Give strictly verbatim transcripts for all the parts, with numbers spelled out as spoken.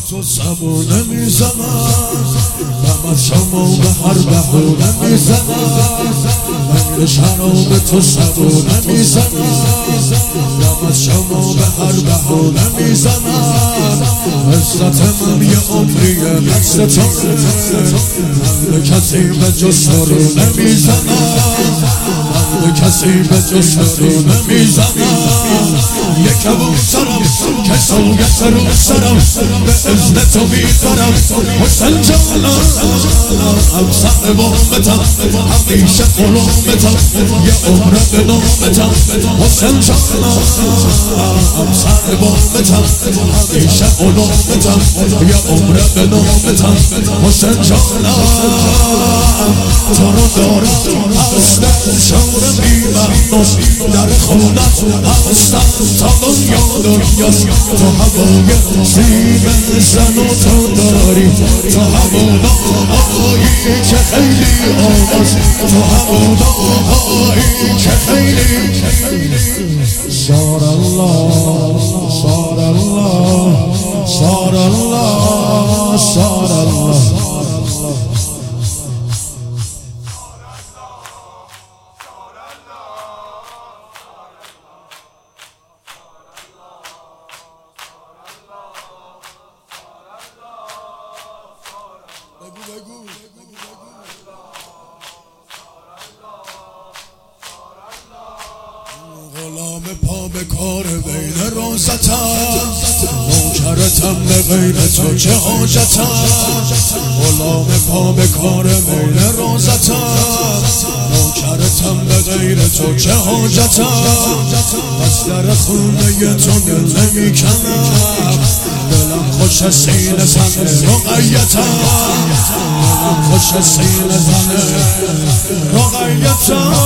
تو زبونه میزنم دم از شما به هر بهونه میزنم من شراب تو زبونه میزنم دم از شما به هر بهونه میزنم عزت من یه عمریه دست تو من به کسی به جز تو رو نمیزنم من به کسی به جز تو رو نمیزنم یک کبوترم که سوگت رو سرم به اذن تو میبرم حسین جانم همسر بامتم همیشه غلامتم یه عمر به نامتم حسین جانم همسر بامتم همیشه غلامتم یه عمر به نامتم حسین جانم تو رو دارم هستم شور بی‌معناش در خونت هستم تا دنیا دنیاست تو هوای سینه زن و تو داری تو هوایی که خیلی آواز تو هوایی که خیلی سار الله سار الله سار الله سار الله غلام پا به کار بین روزتم نوکرتم به غیر تو چه حاجتم غلام پا به کار بین روزتم نوکرتم به غیر تو چه حاجتم از در خونه تو دل نمی کنم دلم خوش سینه زن رقیتم دلم خوش سینه زن رقیتم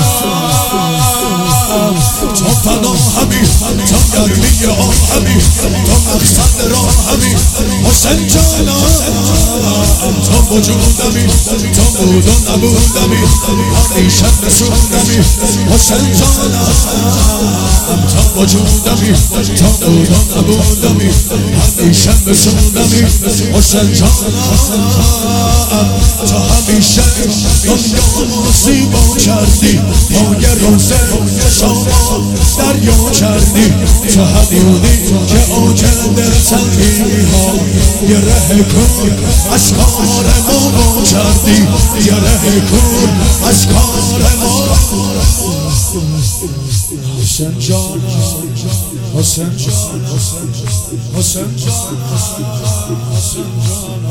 تو فدا همی تو گرمی آهمی تو مقصد راهمی حسین جانم تو وجودمی تو بود و نبودمی همیشه نشودمی حسین جانم تو وجودمی تو بود و نبودمی همیشه نشودمی حسین جانم تو همیشه دنیا زیبا کردی پای روزه شما دریا کردی تو حدیدی که آجل دل تنگی ها یه ره کن از کار ما کردی یه ره کن از کار ما حسین جان حسین جان حسین جان حسین جان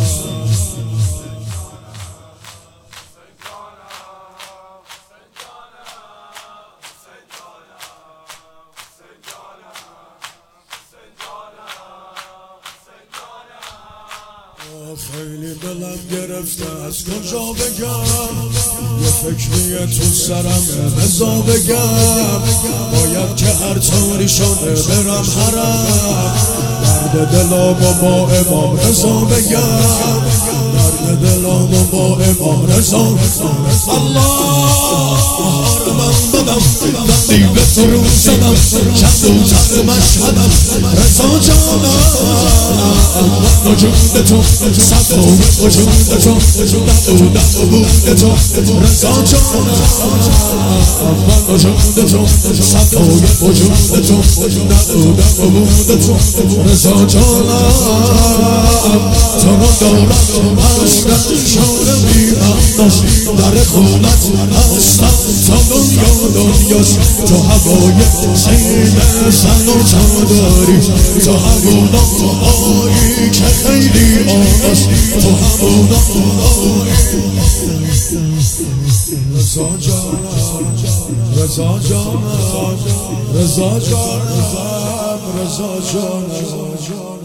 خیلی دلم گرفته از کجا بگم یه فکریه تو سرمه بزا بگم باید که هر طوری شده برم حرم درد دلامو با امام رضا بگم درد دلامو با امام رضا الله من بدم وقتی به تو رو زدم کندوتر مشهدم رضا جانم وجود تو صد وجود تو نبودم و بود تو رضا جانم من وجود تو صد وجود تو نبودم و بود تو رضا جانم تو رو دارم هستم شور بی‌معناش در خونت هستم تا دنیا دنیاست تو هوای سینه زن و تو داری تو همونایی که خیلی آناست تو همونایی رضا جانم رضا جانم رضا جانم رضا جانم